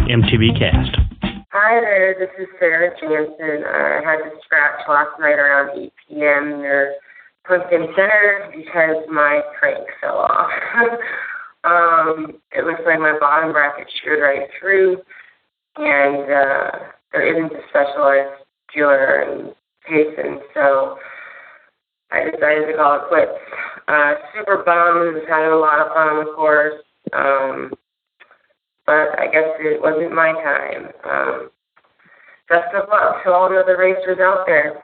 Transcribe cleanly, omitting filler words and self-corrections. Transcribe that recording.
MTB Cast. Hi there, this is Sarah Jansen. I had to scratch last night around 8 p.m. near Plimpton Center because my crank fell off. It looks like my bottom bracket sheared right through, and there isn't a specialized dealer in Payson, so I decided to call it quits. Super bummed, was having a lot of fun on the course, but I guess it wasn't my time. Best of luck to all the other racers out there.